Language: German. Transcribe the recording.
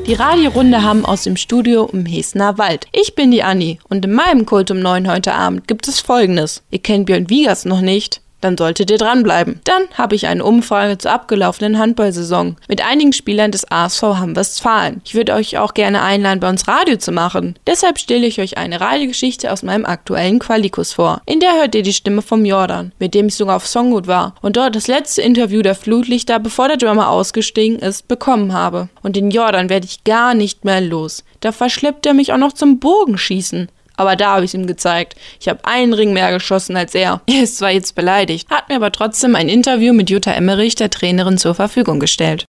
Die Radiorunde haben aus dem Studio im Heßener Wald. Ich bin die Anni und in meinem Kult um 9 heute Abend gibt es Folgendes. Ihr kennt Björn Wiegers noch nicht? Dann solltet ihr dranbleiben. Dann habe ich eine Umfrage zur abgelaufenen Handballsaison mit einigen Spielern des ASV Hamm-Westfalen. Ich würde euch auch gerne einladen, bei uns Radio zu machen. Deshalb stelle ich euch eine Radiogeschichte aus meinem aktuellen Qualikus vor. In der hört ihr die Stimme vom Jordan, mit dem ich sogar auf Songgut war und dort das letzte Interview der Flutlichter, bevor der Drummer ausgestiegen ist, bekommen habe. Und den Jordan werde ich gar nicht mehr los. Da verschleppt er mich auch noch zum Bogenschießen. Aber da habe ich es ihm gezeigt. Ich habe einen Ring mehr geschossen als er. Er ist zwar jetzt beleidigt, hat mir aber trotzdem ein Interview mit Jutta Emmerich, der Trainerin, zur Verfügung gestellt.